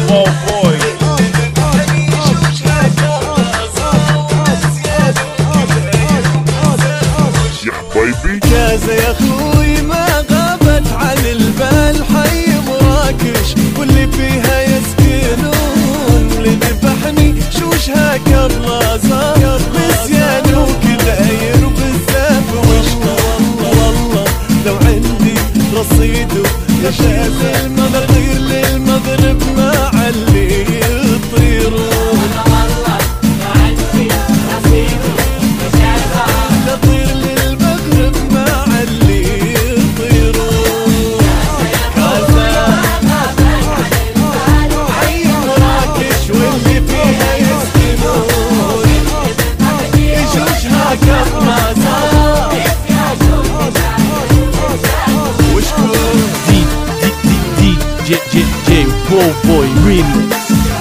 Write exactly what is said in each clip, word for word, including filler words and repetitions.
كازا يا اخوي ما غابت عن البال، حي مراكش واللي فيها يسكنون، اللي ذبحني شوشها كالرازا مزيان وكداير وبزاف وشطة. والله لو عندي رصيده يا شاف المغرب للمغرب مع اللي يطيرون. J J J Wow Boy Remix.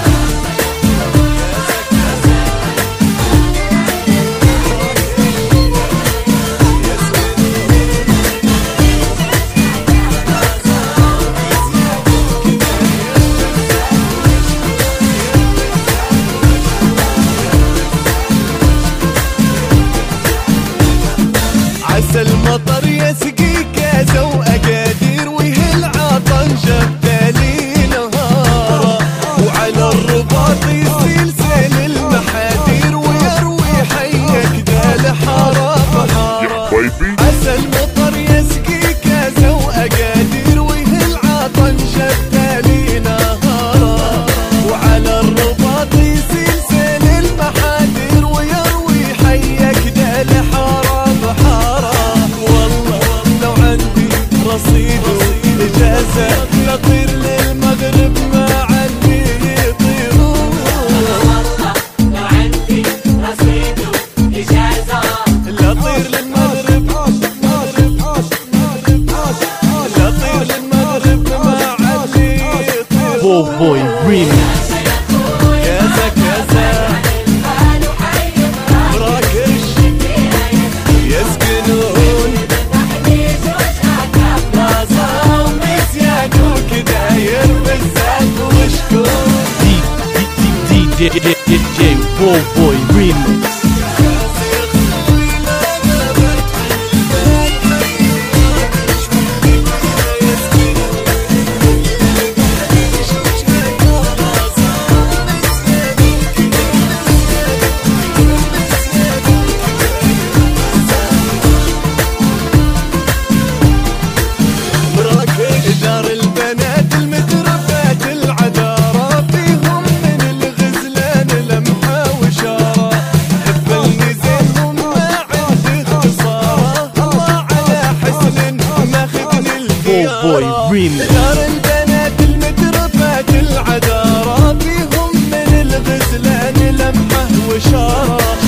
عسى المطر يسقي كازا وأقادير ويهل عطن جبالي نهارا، وعلى الرباط يسيل سيل المحادير ويروي حيك ذا الحارة بحارة. عسى المطر يسقي كازا وأقادير ويهل عطن جبالي نهارا، وعلى الرباط يسيل سيل المحادير ويروي حيك ذا الحارة بحارة. والله لو عندي رصيده إجازة لطير للمغرب مع اللي يطيرون. والله لو عندي رصيده إجازة لطير للمغرب لطير للمغرب مع اللي يطيرون. Wow Boy Remix. كازا كازا مراكش يسكنون، رازا ومزيان وكداير بزاف وشكون. D J J J Wow Boy Remix. دار البنات المتربات العذارى، فيهم من الغزلان لمحة وشارة، حب الميزانهم ما عندي اختصارة، الله على حسن ماخذني الديارة. دار البنات المتربات العذارى، فيهم من الغزلان لمحة وشارة،